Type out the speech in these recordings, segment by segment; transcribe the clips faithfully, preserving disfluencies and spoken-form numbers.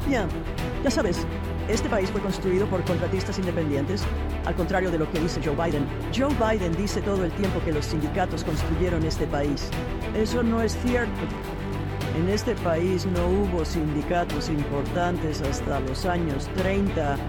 Bien, ya sabes, este país fue construido por contratistas independientes, al contrario de lo que dice Joe Biden. Joe Biden dice todo el tiempo que los sindicatos construyeron este país. Eso no es cierto. En este país no hubo sindicatos importantes hasta los años treinta,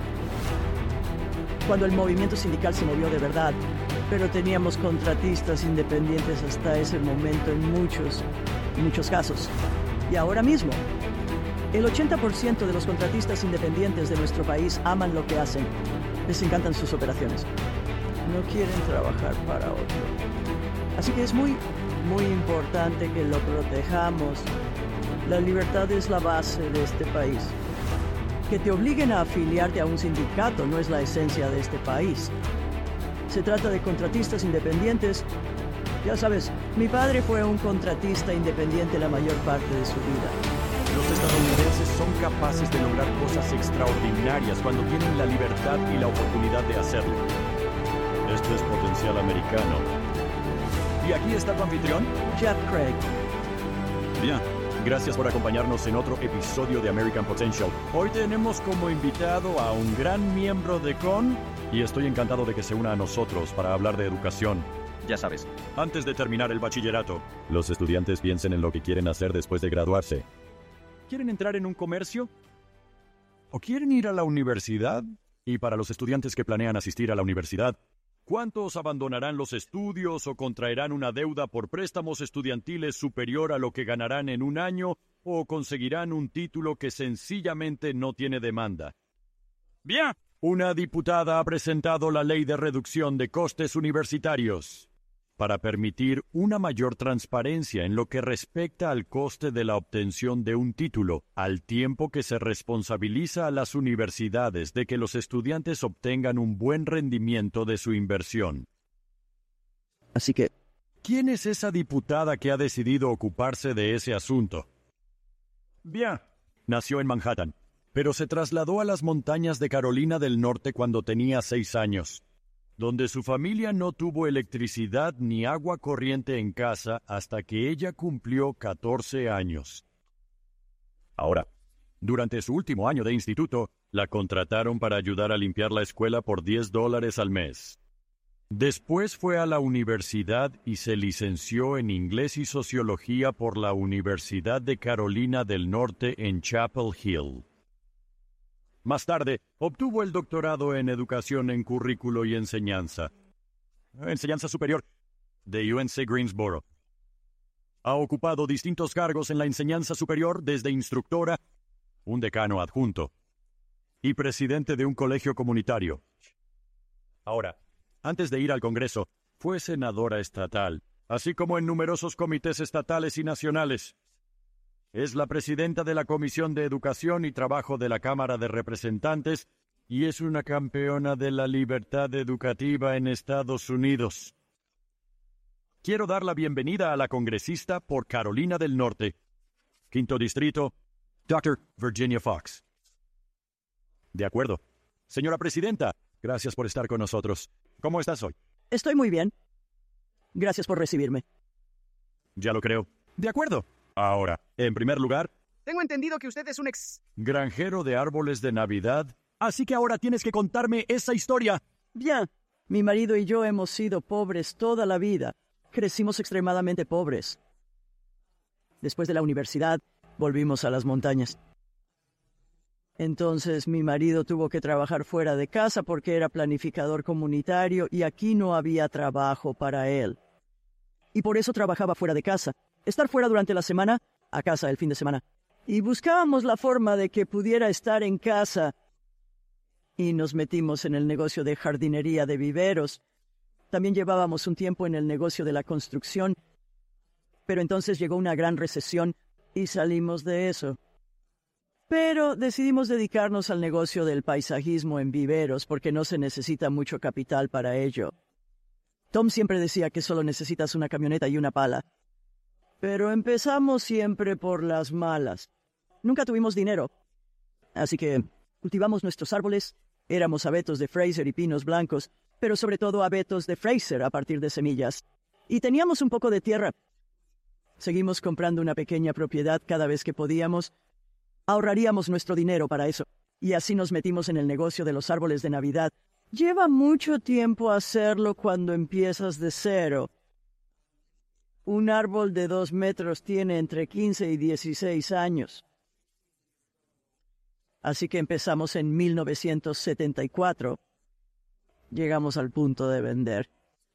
cuando el movimiento sindical se movió de verdad. Pero teníamos contratistas independientes hasta ese momento en muchos, muchos casos. Y ahora mismo, el ochenta por ciento de los contratistas independientes de nuestro país aman lo que hacen. Les encantan sus operaciones. No quieren trabajar para otro. Así que es muy, muy importante que lo protejamos. La libertad es la base de este país. Que te obliguen a afiliarte a un sindicato no es la esencia de este país. Se trata de contratistas independientes. Ya sabes, mi padre fue un contratista independiente la mayor parte de su vida. Los estadounidenses son capaces de lograr cosas extraordinarias cuando tienen la libertad y la oportunidad de hacerlo. Esto es potencial americano. Y aquí está tu anfitrión, Jeff Craig. Bien, gracias por acompañarnos en otro episodio de American Potential. Hoy tenemos como invitado a un gran miembro de C O N y estoy encantado de que se una a nosotros para hablar de educación. Ya sabes, antes de terminar el bachillerato, los estudiantes piensen en lo que quieren hacer después de graduarse. ¿Quieren entrar en un comercio? ¿O quieren ir a la universidad? Y para los estudiantes que planean asistir a la universidad, ¿cuántos abandonarán los estudios o contraerán una deuda por préstamos estudiantiles superior a lo que ganarán en un año o conseguirán un título que sencillamente no tiene demanda? Bien, una diputada ha presentado la ley de reducción de costes universitarios para permitir una mayor transparencia en lo que respecta al coste de la obtención de un título, al tiempo que se responsabiliza a las universidades de que los estudiantes obtengan un buen rendimiento de su inversión. Así que, ¿quién es esa diputada que ha decidido ocuparse de ese asunto? Bien, nació en Manhattan, pero se trasladó a las montañas de Carolina del Norte cuando tenía seis años. Donde su familia no tuvo electricidad ni agua corriente en casa hasta que ella cumplió catorce años. Ahora, durante su último año de instituto, la contrataron para ayudar a limpiar la escuela por diez dólares al mes. Después fue a la universidad y se licenció en Inglés y Sociología por la Universidad de Carolina del Norte en Chapel Hill. Más tarde, obtuvo el doctorado en Educación en Currículo y Enseñanza, Enseñanza Superior, de U N C Greensboro. Ha ocupado distintos cargos en la enseñanza superior, desde instructora, un decano adjunto, y presidente de un colegio comunitario. Ahora, antes de ir al Congreso, fue senadora estatal, así como en numerosos comités estatales y nacionales. Es la presidenta de la Comisión de Educación y Trabajo de la Cámara de Representantes y es una campeona de la libertad educativa en Estados Unidos. Quiero dar la bienvenida a la congresista por Carolina del Norte, Quinto Distrito, doctora Virginia Fox. De acuerdo. Señora Presidenta, gracias por estar con nosotros. ¿Cómo estás hoy? Estoy muy bien. Gracias por recibirme. Ya lo creo. De acuerdo. Ahora, en primer lugar, tengo entendido que usted es un ex... granjero de árboles de Navidad. Así que ahora tienes que contarme esa historia. Bien, mi marido y yo hemos sido pobres toda la vida. Crecimos extremadamente pobres. Después de la universidad, volvimos a las montañas. Entonces mi marido tuvo que trabajar fuera de casa porque era planificador comunitario y aquí no había trabajo para él. Y por eso trabajaba fuera de casa. Estar fuera durante la semana, a casa el fin de semana. Y buscábamos la forma de que pudiera estar en casa. Y nos metimos en el negocio de jardinería de viveros. También llevábamos un tiempo en el negocio de la construcción. Pero entonces llegó una gran recesión y salimos de eso. Pero decidimos dedicarnos al negocio del paisajismo en viveros porque no se necesita mucho capital para ello. Tom siempre decía que solo necesitas una camioneta y una pala. Pero empezamos siempre por las malas. Nunca tuvimos dinero. Así que cultivamos nuestros árboles. Éramos abetos de Fraser y pinos blancos, pero sobre todo abetos de Fraser a partir de semillas. Y teníamos un poco de tierra. Seguimos comprando una pequeña propiedad cada vez que podíamos. Ahorraríamos nuestro dinero para eso. Y así nos metimos en el negocio de los árboles de Navidad. Lleva mucho tiempo hacerlo cuando empiezas de cero. Un árbol de dos metros tiene entre quince y dieciséis años. Así que empezamos en mil novecientos setenta y cuatro. Llegamos al punto de vender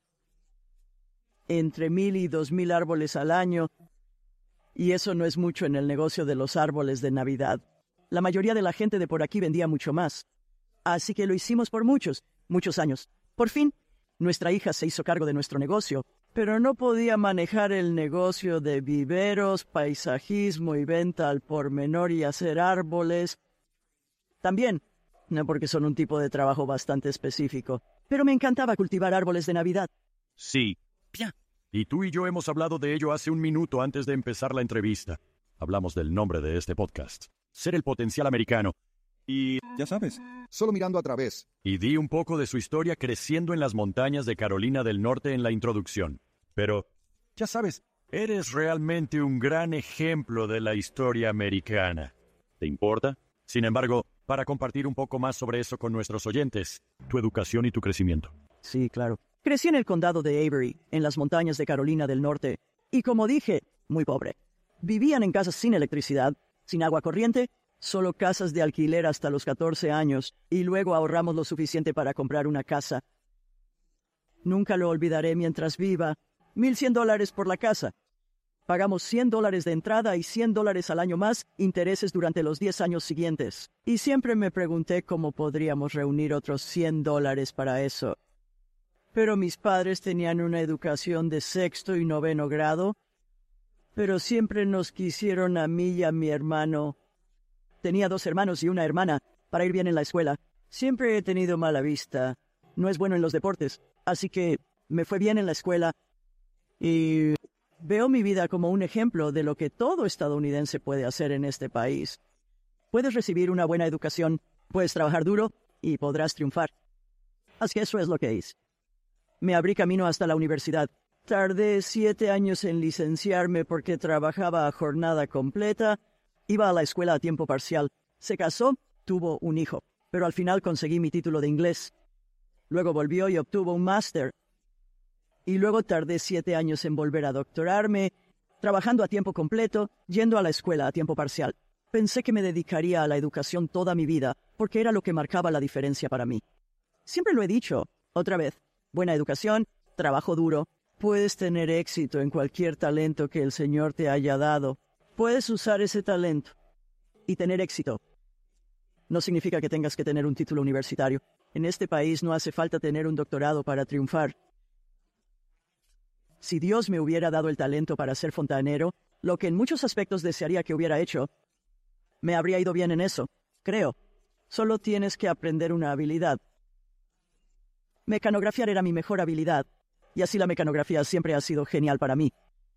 entre mil y dos mil árboles al año, y eso no es mucho en el negocio de los árboles de Navidad. La mayoría de la gente de por aquí vendía mucho más. Así que lo hicimos por muchos, muchos años. Por fin, nuestra hija se hizo cargo de nuestro negocio, pero no podía manejar el negocio de viveros, paisajismo y venta al por menor y hacer árboles. También, no porque son un tipo de trabajo bastante específico, pero me encantaba cultivar árboles de Navidad. Sí. Bien. Y tú y yo hemos hablado de ello hace un minuto antes de empezar la entrevista. Hablamos del nombre de este podcast. Ser el potencial americano. Y... ya sabes, solo mirando a través. Y di un poco de su historia creciendo en las montañas de Carolina del Norte en la introducción. Pero, ya sabes, eres realmente un gran ejemplo de la historia americana. ¿Te importa? Sin embargo, para compartir un poco más sobre eso con nuestros oyentes, tu educación y tu crecimiento. Sí, claro. Crecí en el condado de Avery, en las montañas de Carolina del Norte. Y como dije, muy pobre. Vivían en casas sin electricidad, sin agua corriente, solo casas de alquiler hasta los catorce años, y luego ahorramos lo suficiente para comprar una casa. Nunca lo olvidaré mientras viva. Mil cien dólares por la casa. Pagamos cien dólares de entrada y cien dólares al año más, intereses durante los diez años siguientes. Y siempre me pregunté cómo podríamos reunir otros cien dólares para eso. Pero mis padres tenían una educación de sexto y noveno grado, pero siempre nos quisieron a mí y a mi hermano. Tenía dos hermanos y una hermana para ir bien en la escuela. Siempre he tenido mala vista. No es bueno en los deportes, así que me fue bien en la escuela. Y veo mi vida como un ejemplo de lo que todo estadounidense puede hacer en este país. Puedes recibir una buena educación, puedes trabajar duro y podrás triunfar. Así que eso es lo que hice. Me abrí camino hasta la universidad. Tardé siete años en licenciarme porque trabajaba a jornada completa. Iba a la escuela a tiempo parcial. Se casó, tuvo un hijo, pero al final conseguí mi título de inglés. Luego volvió y obtuvo un máster. Y luego tardé siete años en volver a doctorarme, trabajando a tiempo completo, yendo a la escuela a tiempo parcial. Pensé que me dedicaría a la educación toda mi vida, porque era lo que marcaba la diferencia para mí. Siempre lo he dicho, otra vez. Buena educación, trabajo duro. Puedes tener éxito en cualquier talento que el Señor te haya dado. Puedes usar ese talento y tener éxito. No significa que tengas que tener un título universitario. En este país no hace falta tener un doctorado para triunfar. Si Dios me hubiera dado el talento para ser fontanero, lo que en muchos aspectos desearía que hubiera hecho, me habría ido bien en eso, creo. Solo tienes que aprender una habilidad. Mecanografiar era mi mejor habilidad, y así la mecanografía siempre ha sido genial para mí.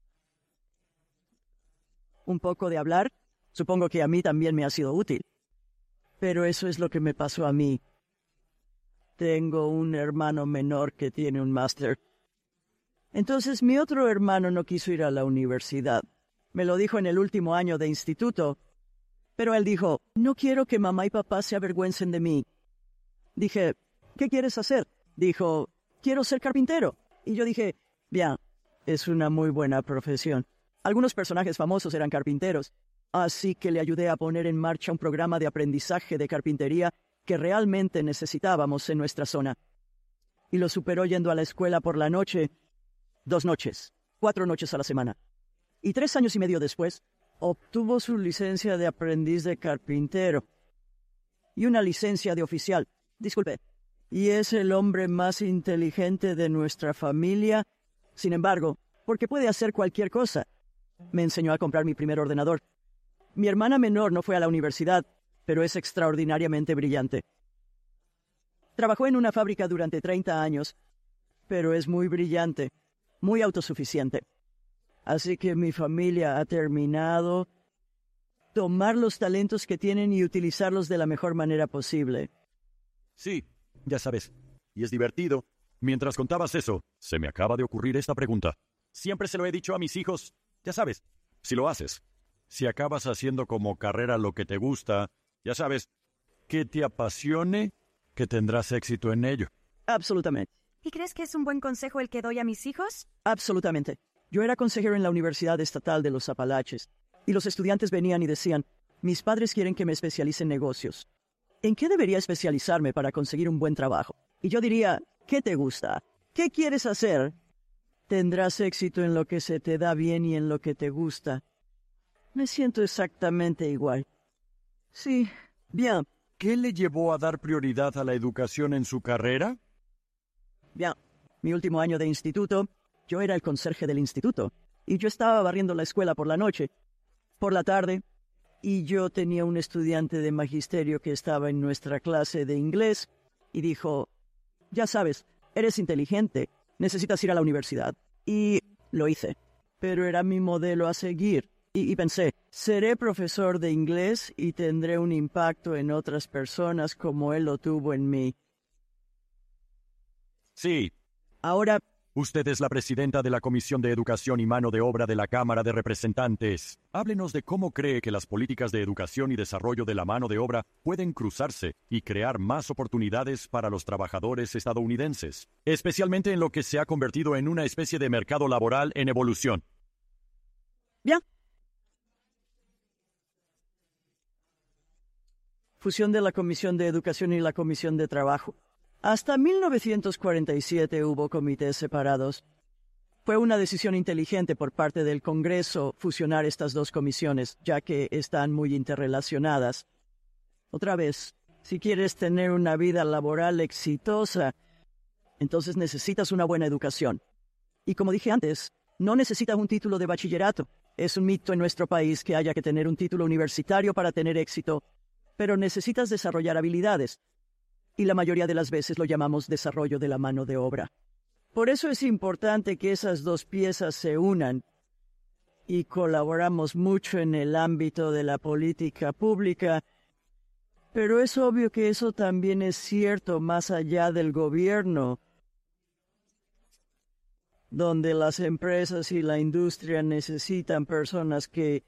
Un poco de hablar, supongo que a mí también me ha sido útil. Pero eso es lo que me pasó a mí. Tengo un hermano menor que tiene un máster. Entonces mi otro hermano no quiso ir a la universidad. Me lo dijo en el último año de instituto. Pero él dijo, no quiero que mamá y papá se avergüencen de mí. Dije, ¿qué quieres hacer? Dijo, quiero ser carpintero. Y yo dije, bien, es una muy buena profesión. Algunos personajes famosos eran carpinteros, así que le ayudé a poner en marcha un programa de aprendizaje de carpintería que realmente necesitábamos en nuestra zona. Y lo superó yendo a la escuela por la noche, dos noches, cuatro noches a la semana. Y tres años y medio después, obtuvo su licencia de aprendiz de carpintero y una licencia de oficial. Disculpe. Y es el hombre más inteligente de nuestra familia. Sin embargo, porque puede hacer cualquier cosa. Me enseñó a comprar mi primer ordenador. Mi hermana menor no fue a la universidad, pero es extraordinariamente brillante. Trabajó en una fábrica durante treinta años, pero es muy brillante, muy autosuficiente. Así que mi familia ha terminado tomar los talentos que tienen y utilizarlos de la mejor manera posible. Sí. Ya sabes, y es divertido. Mientras contabas eso, se me acaba de ocurrir esta pregunta. Siempre se lo he dicho a mis hijos. Ya sabes, si lo haces, si acabas haciendo como carrera lo que te gusta, ya sabes, que te apasione, que tendrás éxito en ello. Absolutamente. ¿Y crees que es un buen consejo el que doy a mis hijos? Absolutamente. Yo era consejero en la Universidad Estatal de los Apalaches, y los estudiantes venían y decían, mis padres quieren que me especialice en negocios. ¿En qué debería especializarme para conseguir un buen trabajo? Y yo diría, ¿qué te gusta? ¿Qué quieres hacer? Tendrás éxito en lo que se te da bien y en lo que te gusta. Me siento exactamente igual. Sí, bien, ¿Qué le llevó a dar prioridad a la educación en su carrera? bien. Mi último año de instituto, yo era el conserje del instituto, y yo estaba barriendo la escuela por la noche. Por la tarde, y yo tenía un estudiante de magisterio que estaba en nuestra clase de inglés, y dijo, ya sabes, eres inteligente, necesitas ir a la universidad. Y lo hice, pero era mi modelo a seguir. Y, y pensé, seré profesor de inglés y tendré un impacto en otras personas como él lo tuvo en mí. Sí. Ahora, Usted es la presidenta de la Comisión de Educación y Mano de Obra de la Cámara de Representantes. Háblenos de cómo cree que las políticas de educación y desarrollo de la mano de obra pueden cruzarse y crear más oportunidades para los trabajadores estadounidenses, especialmente en lo que se ha convertido en una especie de mercado laboral en evolución. bien. Fusión de la Comisión de Educación y la Comisión de Trabajo. Hasta mil novecientos cuarenta y siete hubo comités separados. Fue una decisión inteligente por parte del Congreso fusionar estas dos comisiones, ya que están muy interrelacionadas. Otra vez, si quieres tener una vida laboral exitosa, entonces necesitas una buena educación. Y como dije antes, no necesitas un título de bachillerato. Es un mito en nuestro país que haya que tener un título universitario para tener éxito, pero necesitas desarrollar habilidades. Y la mayoría de las veces lo llamamos desarrollo de la mano de obra. Por eso es importante que esas dos piezas se unan y colaboramos mucho en el ámbito de la política pública, pero es obvio que eso también es cierto más allá del gobierno, donde las empresas y la industria necesitan personas que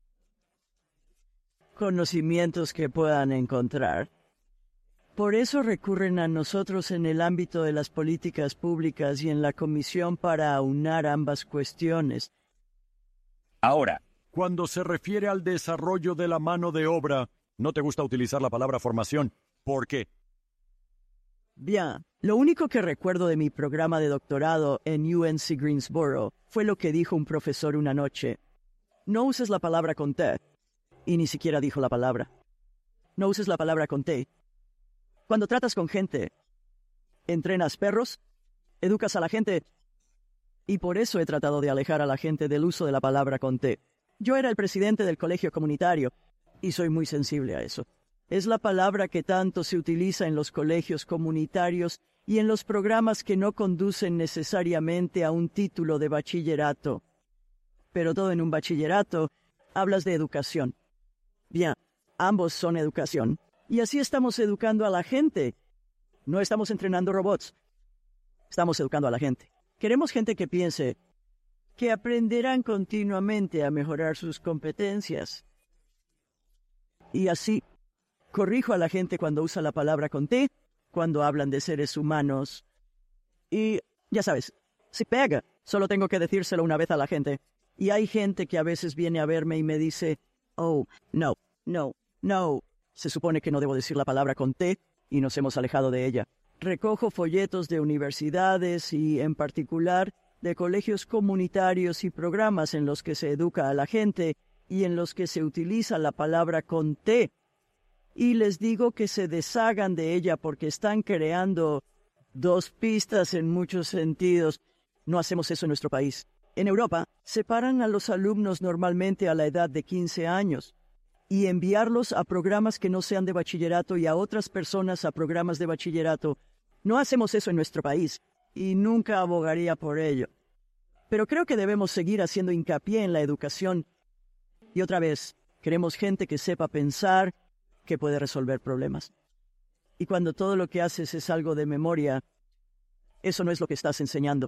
conocimientos que puedan encontrar. Por eso recurren a nosotros en el ámbito de las políticas públicas y en la comisión para aunar ambas cuestiones. Ahora, cuando se refiere al desarrollo de la mano de obra, no te gusta utilizar la palabra formación. ¿Por qué? Bien, lo único que recuerdo de mi programa de doctorado en U N C Greensboro fue lo que dijo un profesor una noche. No uses la palabra con T. Y ni siquiera dijo la palabra. No uses la palabra con T. Cuando tratas con gente, entrenas perros, educas a la gente, y por eso he tratado de alejar a la gente del uso de la palabra con T. Yo era el presidente del colegio comunitario, y soy muy sensible a eso. Es la palabra que tanto se utiliza en los colegios comunitarios y en los programas que no conducen necesariamente a un título de bachillerato. Pero todo en un bachillerato, hablas de educación. Bien, ambos son educación. Y así estamos educando a la gente. No estamos entrenando robots. Estamos educando a la gente. Queremos gente que piense, que aprenderán continuamente a mejorar sus competencias. Y así, corrijo a la gente cuando usa la palabra con T, cuando hablan de seres humanos. Y, ya sabes, si pega, solo tengo que decírselo una vez a la gente. Y hay gente que a veces viene a verme y me dice, oh, no, no, no. Se supone que no debo decir la palabra con T, y nos hemos alejado de ella. Recojo folletos de universidades y, en particular, de colegios comunitarios y programas en los que se educa a la gente y en los que se utiliza la palabra con T. Y les digo que se deshagan de ella porque están creando dos pistas en muchos sentidos. No hacemos eso en nuestro país. En Europa, separan a los alumnos normalmente a la edad de quince años. Y enviarlos a programas que no sean de bachillerato y a otras personas a programas de bachillerato. No hacemos eso en nuestro país, y nunca abogaría por ello. Pero creo que debemos seguir haciendo hincapié en la educación. Y otra vez, queremos gente que sepa pensar, que puede resolver problemas. Y cuando todo lo que haces es algo de memoria, eso no es lo que estás enseñando.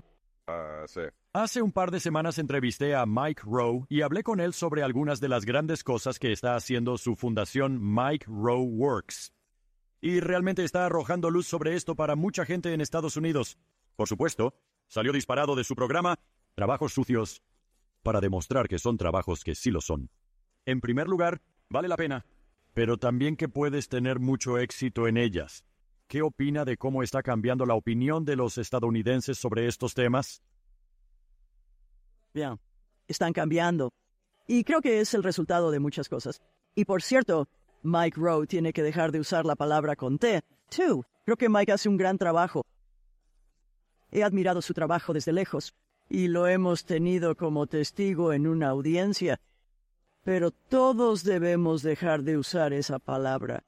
Ah, sí. Hace un par de semanas entrevisté a Mike Rowe y hablé con él sobre algunas de las grandes cosas que está haciendo su fundación Mike Rowe Works. Y realmente está arrojando luz sobre esto para mucha gente en Estados Unidos. Por supuesto, salió disparado de su programa Trabajos Sucios para demostrar que son trabajos que sí lo son. En primer lugar, vale la pena, pero también que puedes tener mucho éxito en ellas. ¿Qué opina de cómo está cambiando la opinión de los estadounidenses sobre estos temas? Bien, están cambiando. Y creo que es el resultado de muchas cosas. Y por cierto, Mike Rowe tiene que dejar de usar la palabra con T, too. Creo que Mike hace un gran trabajo. He admirado su trabajo desde lejos, y lo hemos tenido como testigo en una audiencia. Pero todos debemos dejar de usar esa palabra.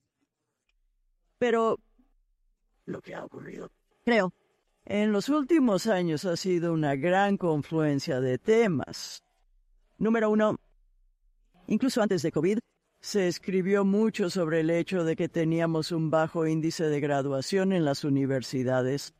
Pero lo que ha ocurrido, creo, en los últimos años ha sido una gran confluencia de temas. Número uno, incluso antes de COVID, se escribió mucho sobre el hecho de que teníamos un bajo índice de graduación en las universidades.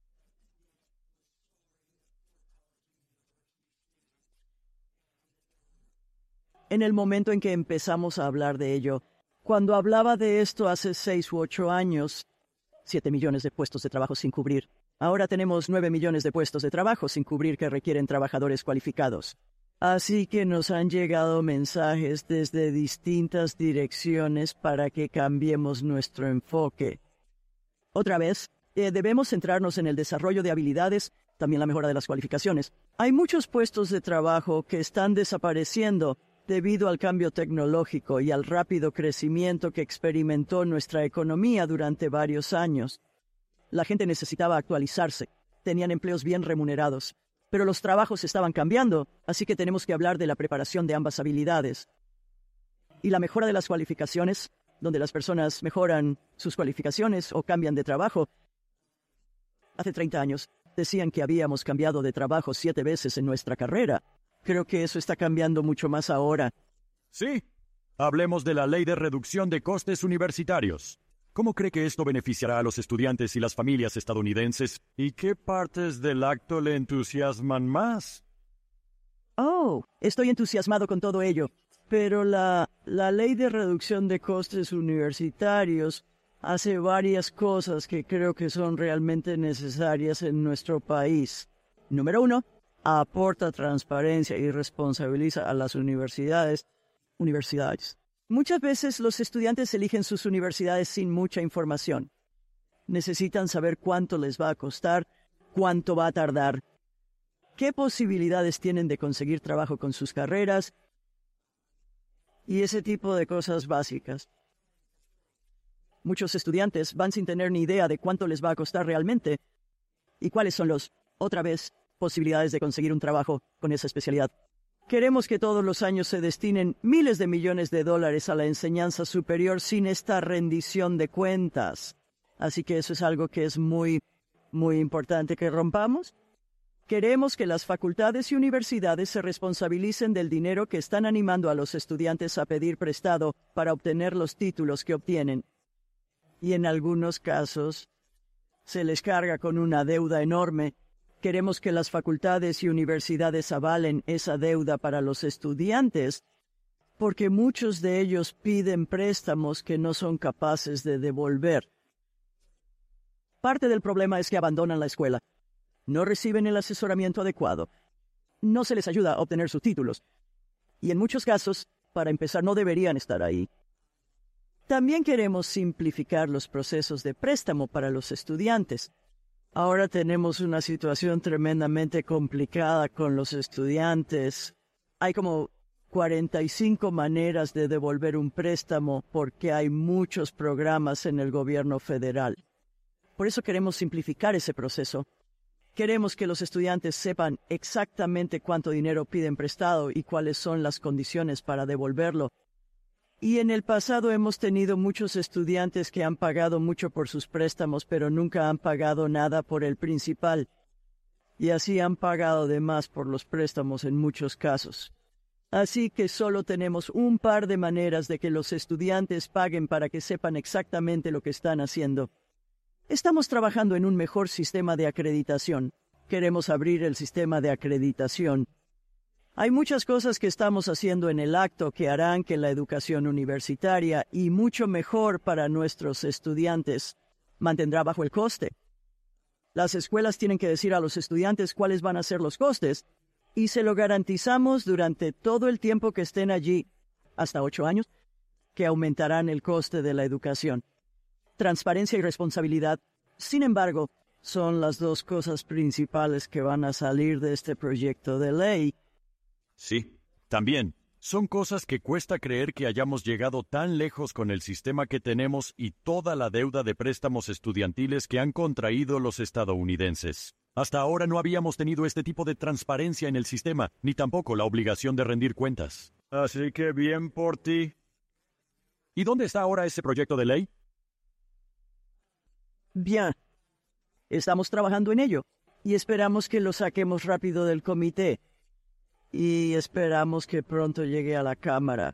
En el momento en que empezamos a hablar de ello, cuando hablaba de esto hace seis u ocho años, siete millones de puestos de trabajo sin cubrir. Ahora tenemos nueve millones de puestos de trabajo sin cubrir que requieren trabajadores cualificados. Así que nos han llegado mensajes desde distintas direcciones para que cambiemos nuestro enfoque. Otra vez, eh, debemos centrarnos en el desarrollo de habilidades, también la mejora de las cualificaciones. Hay muchos puestos de trabajo que están desapareciendo debido al cambio tecnológico y al rápido crecimiento que experimentó nuestra economía durante varios años. La gente necesitaba actualizarse, tenían empleos bien remunerados, pero los trabajos estaban cambiando, así que tenemos que hablar de la preparación de ambas habilidades. Y la mejora de las cualificaciones, donde las personas mejoran sus cualificaciones o cambian de trabajo. Hace treinta años decían que habíamos cambiado de trabajo siete veces en nuestra carrera. Creo que eso está cambiando mucho más ahora. Sí. Hablemos de la ley de reducción de costes universitarios. ¿Cómo cree que esto beneficiará a los estudiantes y las familias estadounidenses? ¿Y qué partes del acto le entusiasman más? Oh, estoy entusiasmado con todo ello. Pero la, la ley de reducción de costes universitarios hace varias cosas que creo que son realmente necesarias en nuestro país. Número uno, aporta transparencia y responsabiliza a las universidades. Universidades. Muchas veces los estudiantes eligen sus universidades sin mucha información. Necesitan saber cuánto les va a costar, cuánto va a tardar, qué posibilidades tienen de conseguir trabajo con sus carreras y ese tipo de cosas básicas. Muchos estudiantes van sin tener ni idea de cuánto les va a costar realmente y cuáles son los, otra vez, posibilidades de conseguir un trabajo con esa especialidad. Queremos que todos los años se destinen miles de millones de dólares a la enseñanza superior sin esta rendición de cuentas. Así que eso es algo que es muy, muy importante que rompamos. Queremos que las facultades y universidades se responsabilicen del dinero que están animando a los estudiantes a pedir prestado para obtener los títulos que obtienen. Y en algunos casos se les carga con una deuda enorme. Queremos que las facultades y universidades avalen esa deuda para los estudiantes, porque muchos de ellos piden préstamos que no son capaces de devolver. Parte del problema es que abandonan la escuela, no reciben el asesoramiento adecuado, no se les ayuda a obtener sus títulos, y en muchos casos, para empezar, no deberían estar ahí. También queremos simplificar los procesos de préstamo para los estudiantes. Ahora tenemos una situación tremendamente complicada con los estudiantes. Hay como cuarenta y cinco maneras de devolver un préstamo porque hay muchos programas en el gobierno federal. Por eso queremos simplificar ese proceso. Queremos que los estudiantes sepan exactamente cuánto dinero piden prestado y cuáles son las condiciones para devolverlo. Y en el pasado hemos tenido muchos estudiantes que han pagado mucho por sus préstamos, pero nunca han pagado nada por el principal. Y así han pagado de más por los préstamos en muchos casos. Así que solo tenemos un par de maneras de que los estudiantes paguen para que sepan exactamente lo que están haciendo. Estamos trabajando en un mejor sistema de acreditación. queremos abrir el sistema de acreditación. Hay muchas cosas que estamos haciendo en el acto que harán que la educación universitaria, y mucho mejor para nuestros estudiantes, mantendrá bajo el coste. Las escuelas tienen que decir a los estudiantes cuáles van a ser los costes, y se lo garantizamos durante todo el tiempo que estén allí, hasta ocho años, que aumentarán el coste de la educación. Transparencia y responsabilidad, sin embargo, son las dos cosas principales que van a salir de este proyecto de ley. Sí, también. Son cosas que cuesta creer que hayamos llegado tan lejos con el sistema que tenemos y toda la deuda de préstamos estudiantiles que han contraído los estadounidenses. Hasta ahora no habíamos tenido este tipo de transparencia en el sistema, ni tampoco la obligación de rendir cuentas. Así que bien por ti. ¿Y dónde está ahora ese proyecto de ley? Bien. Estamos trabajando en ello, y esperamos que lo saquemos rápido del comité. Y esperamos que pronto llegue a la Cámara.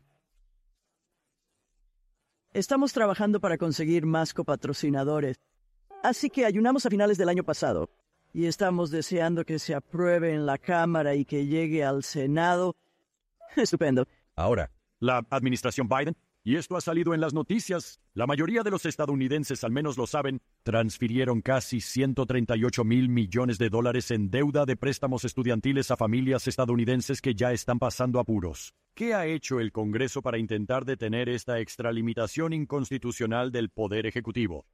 Estamos trabajando para conseguir más copatrocinadores. Así que ayunamos a finales del año pasado. Y estamos deseando que se apruebe en la Cámara y que llegue al Senado. Estupendo. Ahora, la administración Biden, y esto ha salido en las noticias, la mayoría de los estadounidenses, al menos lo saben, transfirieron casi ciento treinta y ocho mil millones de dólares en deuda de préstamos estudiantiles a familias estadounidenses que ya están pasando apuros. ¿Qué ha hecho el Congreso para intentar detener esta extralimitación inconstitucional del Poder Ejecutivo?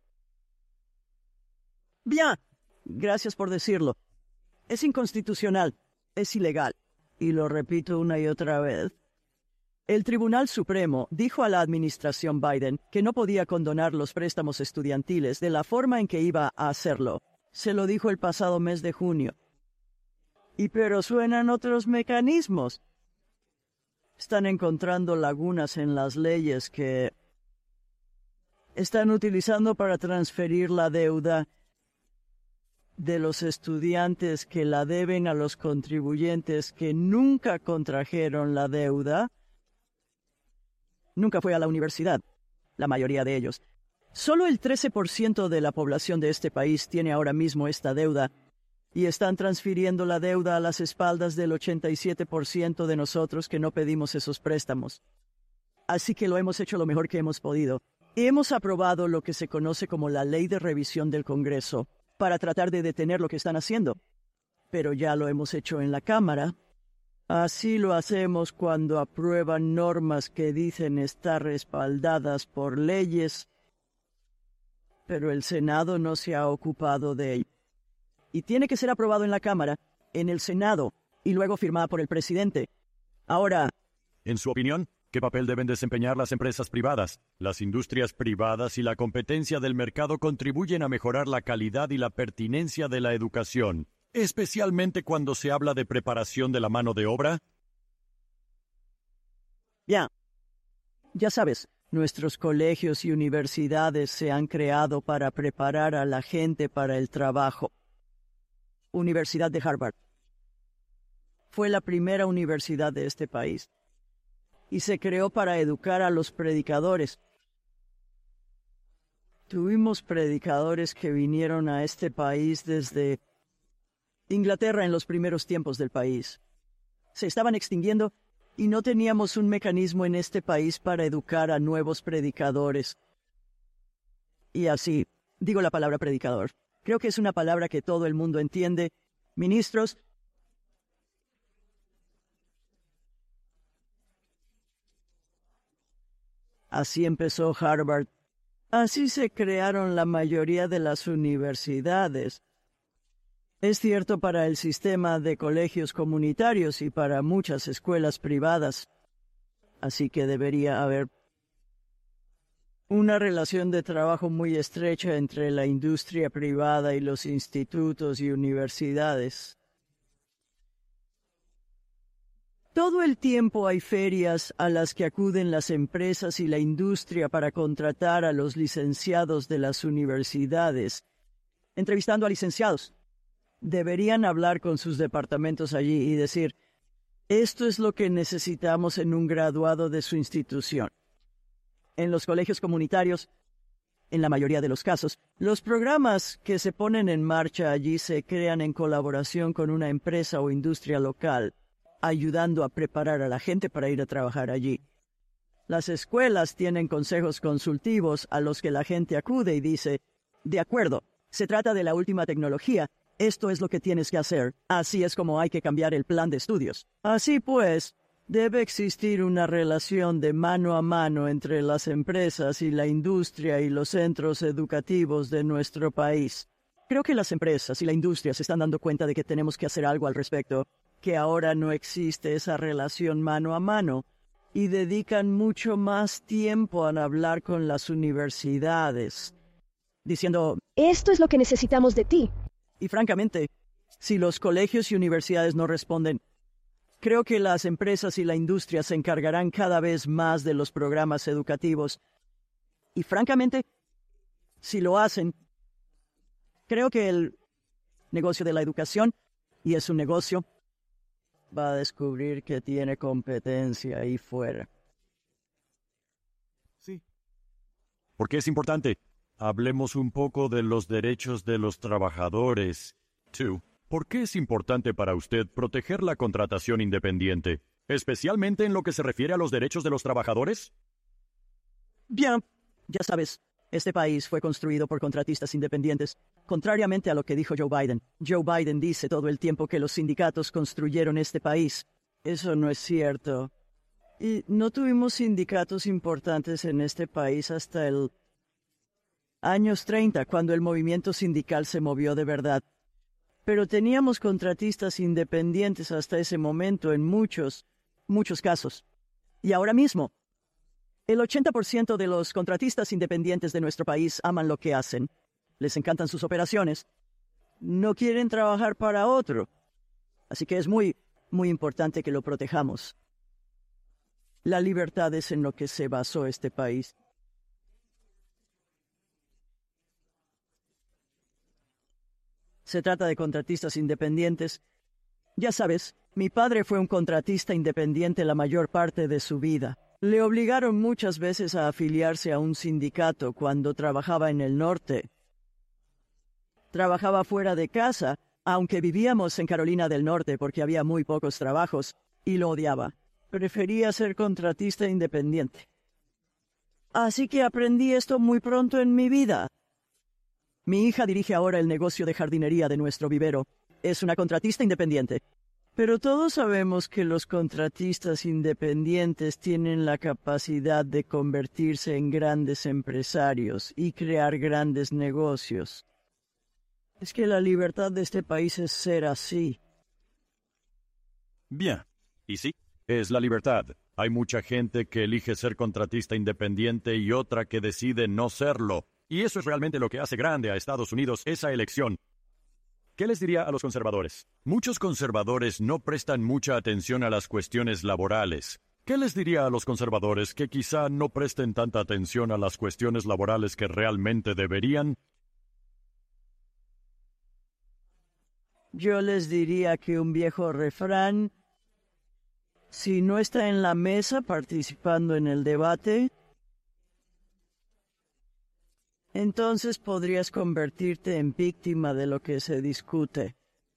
Bien, gracias por decirlo. Es inconstitucional, es ilegal, y lo repito una y otra vez. El Tribunal Supremo dijo a la administración Biden que no podía condonar los préstamos estudiantiles de la forma en que iba a hacerlo. Se lo dijo el pasado mes de junio. Y pero suenan otros mecanismos. Están encontrando lagunas en las leyes que están utilizando para transferir la deuda de los estudiantes que la deben a los contribuyentes que nunca contrajeron la deuda. Nunca fue a la universidad, la mayoría de ellos. Solo el trece por ciento de la población de este país tiene ahora mismo esta deuda, y están transfiriendo la deuda a las espaldas del ochenta y siete por ciento de nosotros que no pedimos esos préstamos. Así que lo hemos hecho lo mejor que hemos podido. Hemos aprobado lo que se conoce como la Ley de Revisión del Congreso, para tratar de detener lo que están haciendo. Pero ya lo hemos hecho en la Cámara. Así lo hacemos cuando aprueban normas que dicen estar respaldadas por leyes, pero el Senado no se ha ocupado de ello. Y tiene que ser aprobado en la Cámara, en el Senado, y luego firmada por el presidente. Ahora, en su opinión, ¿qué papel deben desempeñar las empresas privadas? Las industrias privadas y la competencia del mercado contribuyen a mejorar la calidad y la pertinencia de la educación, especialmente cuando se habla de preparación de la mano de obra. Ya. Ya sabes, nuestros colegios y universidades se han creado para preparar a la gente para el trabajo. Universidad de Harvard. Fue la primera universidad de este país. Y se creó para educar a los predicadores. Tuvimos predicadores que vinieron a este país desde Inglaterra en los primeros tiempos del país. Se estaban extinguiendo y no teníamos un mecanismo en este país para educar a nuevos predicadores. Y así, digo la palabra predicador. Creo que es una palabra que todo el mundo entiende. Ministros. Así empezó Harvard. Así se crearon la mayoría de las universidades. Es cierto para el sistema de colegios comunitarios y para muchas escuelas privadas. Así que debería haber una relación de trabajo muy estrecha entre la industria privada y los institutos y universidades. Todo el tiempo hay ferias a las que acuden las empresas y la industria para contratar a los licenciados de las universidades, entrevistando a licenciados. Deberían hablar con sus departamentos allí y decir, esto es lo que necesitamos en un graduado de su institución. En los colegios comunitarios, En la mayoría de los casos, los programas que se ponen en marcha allí se crean en colaboración con una empresa o industria local, ayudando a preparar a la gente para ir a trabajar allí. Las escuelas tienen consejos consultivos a los que la gente acude y dice, de acuerdo, se trata de la última tecnología, esto es lo que tienes que hacer, así es como hay que cambiar el plan de estudios. Así pues, debe existir una relación de mano a mano entre las empresas y la industria y los centros educativos de nuestro país. Creo que las empresas y la industria se están dando cuenta de que tenemos que hacer algo al respecto, que ahora no existe esa relación mano a mano, y dedican mucho más tiempo a hablar con las universidades, diciendo, esto es lo que necesitamos de ti. Y francamente, si los colegios y universidades no responden, creo que las empresas y la industria se encargarán cada vez más de los programas educativos. Y francamente, si lo hacen, creo que el negocio de la educación, y es un negocio, va a descubrir que tiene competencia ahí fuera. Sí. ¿Por qué es importante? Hablemos un poco de los derechos de los trabajadores. Two. ¿Por qué es importante para usted proteger la contratación independiente, especialmente en lo que se refiere a los derechos de los trabajadores? Bien, ya sabes, este país fue construido por contratistas independientes, contrariamente a lo que dijo Joe Biden. Joe Biden dice todo el tiempo que los sindicatos construyeron este país. Eso no es cierto. Y no tuvimos sindicatos importantes en este país hasta el años treinta, cuando el movimiento sindical se movió de verdad. Pero teníamos contratistas independientes hasta ese momento en muchos, muchos casos. Y ahora mismo, el ochenta por ciento de los contratistas independientes de nuestro país aman lo que hacen. Les encantan sus operaciones. No quieren trabajar para otro. Así que es muy, muy importante que lo protejamos. La libertad es en lo que se basó este país. Se trata de contratistas independientes. Ya sabes, mi padre fue un contratista independiente la mayor parte de su vida. Le obligaron muchas veces a afiliarse a un sindicato cuando trabajaba en el norte. Trabajaba fuera de casa, aunque vivíamos en Carolina del Norte porque había muy pocos trabajos, y lo odiaba. Prefería ser contratista independiente. Así que aprendí esto muy pronto en mi vida. Mi hija dirige ahora el negocio de jardinería de nuestro vivero. Es una contratista independiente. Pero todos sabemos que los contratistas independientes tienen la capacidad de convertirse en grandes empresarios y crear grandes negocios. Es que la libertad de este país es ser así. Bien. ¿Y sí? Es la libertad. Hay mucha gente que elige ser contratista independiente y otra que decide no serlo. Y eso es realmente lo que hace grande a Estados Unidos, esa elección. ¿Qué les diría a los conservadores? Muchos conservadores no prestan mucha atención a las cuestiones laborales. ¿Qué les diría a los conservadores que quizá no presten tanta atención a las cuestiones laborales que realmente deberían? Yo les diría que un viejo refrán, si no está en la mesa participando en el debate, entonces podrías convertirte en víctima de lo que se discute.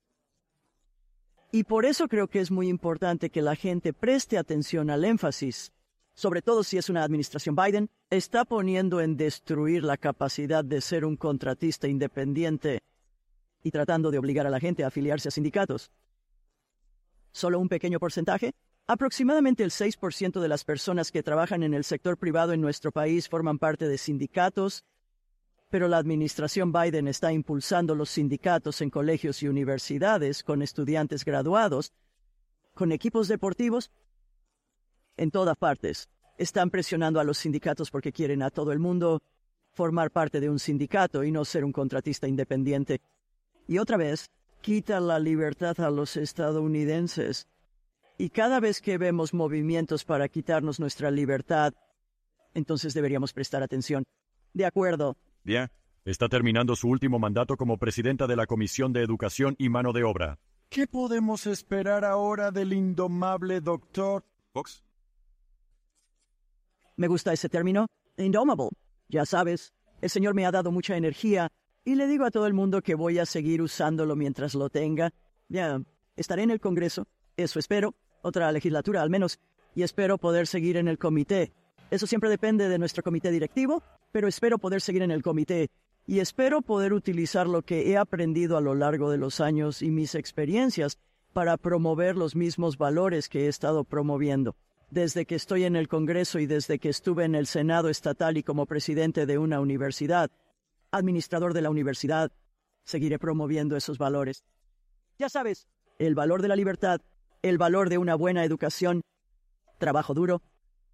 Y por eso creo que es muy importante que la gente preste atención al énfasis, sobre todo si es una administración Biden, está poniendo en destruir la capacidad de ser un contratista independiente y tratando de obligar a la gente a afiliarse a sindicatos. ¿Solo un pequeño porcentaje? Aproximadamente el seis por ciento de las personas que trabajan en el sector privado en nuestro país forman parte de sindicatos, pero la administración Biden está impulsando los sindicatos en colegios y universidades con estudiantes graduados, con equipos deportivos, en todas partes. Están presionando a los sindicatos porque quieren a todo el mundo formar parte de un sindicato y no ser un contratista independiente. Y otra vez, quita la libertad a los estadounidenses. Y cada vez que vemos movimientos para quitarnos nuestra libertad, entonces deberíamos prestar atención. De acuerdo. Bien. Está terminando su último mandato como presidenta de la Comisión de Educación y Mano de Obra. ¿Qué podemos esperar ahora del indomable doctor Fox? Me gusta ese término. Indomable. Ya sabes, El Señor me ha dado mucha energía y le digo a todo el mundo que voy a seguir usándolo mientras lo tenga. Ya, estaré en el Congreso, eso espero, otra legislatura al menos, y espero poder seguir en el comité. Eso siempre depende de nuestro comité directivo, pero espero poder seguir en el comité y espero poder utilizar lo que he aprendido a lo largo de los años y mis experiencias para promover los mismos valores que he estado promoviendo. Desde que estoy en el Congreso y desde que estuve en el Senado estatal y como presidente de una universidad, administrador de la universidad, seguiré promoviendo esos valores. Ya sabes, el valor de la libertad, el valor de una buena educación, trabajo duro,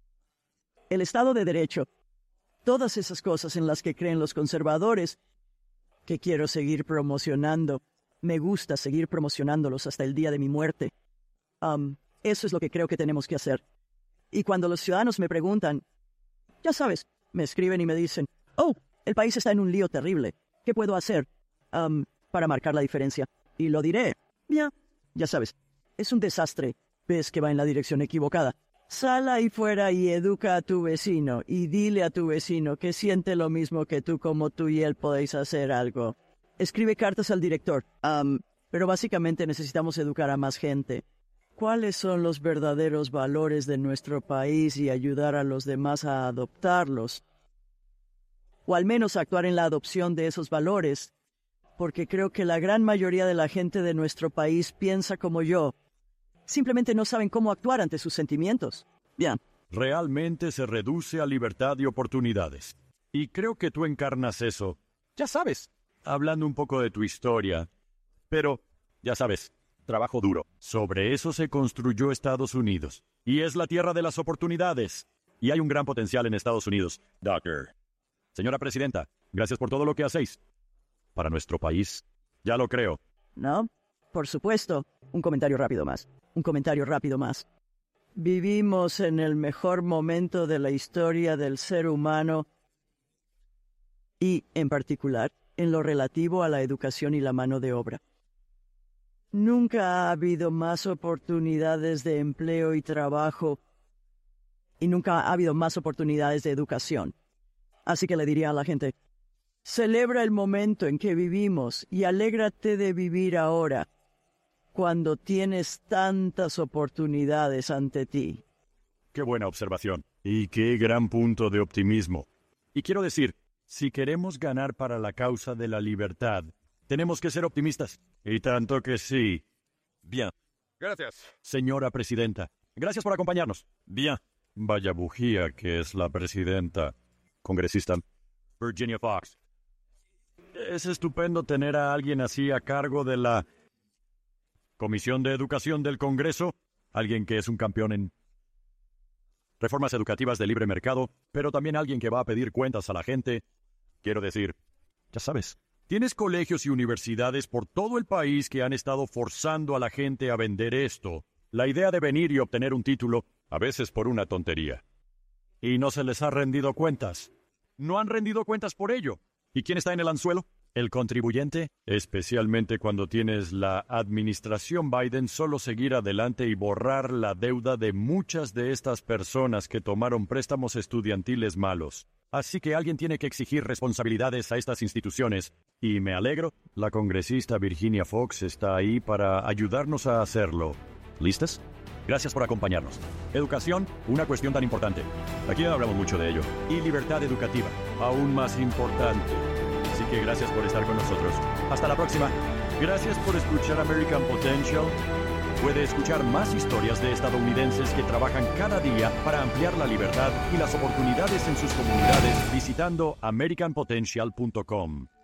el Estado de Derecho, todas esas cosas en las que creen los conservadores, que quiero seguir promocionando. Me gusta seguir promocionándolos hasta el día de mi muerte. Um, eso es lo que creo que tenemos que hacer. Y cuando los ciudadanos me preguntan, ya sabes, me escriben y me dicen, oh, el país está en un lío terrible. ¿Qué puedo hacer um, para marcar la diferencia? Y lo diré. Ya, ya sabes, es un desastre. Ves que va en la dirección equivocada. Sal ahí fuera y educa a tu vecino y dile a tu vecino que siente lo mismo que tú, como tú y él podéis hacer algo. Escribe cartas al director. Um, pero básicamente necesitamos educar a más gente. ¿Cuáles son los verdaderos valores de nuestro país y ayudar a los demás a adoptarlos? O al menos actuar en la adopción de esos valores, porque creo que la gran mayoría de la gente de nuestro país piensa como yo. Simplemente no saben cómo actuar ante sus sentimientos. Bien. Realmente se reduce a libertad y oportunidades. Y creo que tú encarnas eso. Ya sabes, hablando un poco de tu historia. Pero, ya sabes, trabajo duro. Sobre eso se construyó Estados Unidos. Y es la tierra de las oportunidades. Y hay un gran potencial en Estados Unidos, Doctor. Señora Presidenta, gracias por todo lo que hacéis. Para nuestro país. Ya lo creo. ¿No? Por supuesto. Un comentario rápido más. Un comentario rápido más. Vivimos en el mejor momento de la historia del ser humano y, en particular, en lo relativo a la educación y la mano de obra. Nunca ha habido más oportunidades de empleo y trabajo y nunca ha habido más oportunidades de educación. Así que le diría a la gente, celebra el momento en que vivimos y alégrate de vivir ahora, cuando tienes tantas oportunidades ante ti. Qué buena observación. Y qué gran punto de optimismo. Y quiero decir, si queremos ganar para la causa de la libertad, tenemos que ser optimistas. Y tanto que sí. Bien. Gracias. Señora Presidenta, gracias por acompañarnos. Bien. Vaya bujía que es la presidenta. Congresista Virginia Fox. Es estupendo tener a alguien así a cargo de la Comisión de Educación del Congreso. Alguien que es un campeón en reformas educativas de libre mercado, pero también alguien que va a pedir cuentas a la gente. Quiero decir, ya sabes, tienes colegios y universidades por todo el país que han estado forzando a la gente a vender esto. La idea de venir y obtener un título, a veces por una tontería. Y no se les ha rendido cuentas. No han rendido cuentas por ello. ¿Y quién está en el anzuelo? El contribuyente. Especialmente cuando tienes la administración Biden, solo seguir adelante y borrar la deuda de muchas de estas personas que tomaron préstamos estudiantiles malos. Así que alguien tiene que exigir responsabilidades a estas instituciones. Y me alegro, la congresista Virginia Fox está ahí para ayudarnos a hacerlo. ¿Listas? Gracias por acompañarnos. Educación, una cuestión tan importante. Aquí hablamos mucho de ello. Y libertad educativa, aún más importante. Así que gracias por estar con nosotros. Hasta la próxima. Gracias por escuchar American Potential. Puede escuchar más historias de estadounidenses que trabajan cada día para ampliar la libertad y las oportunidades en sus comunidades visitando american potential punto com.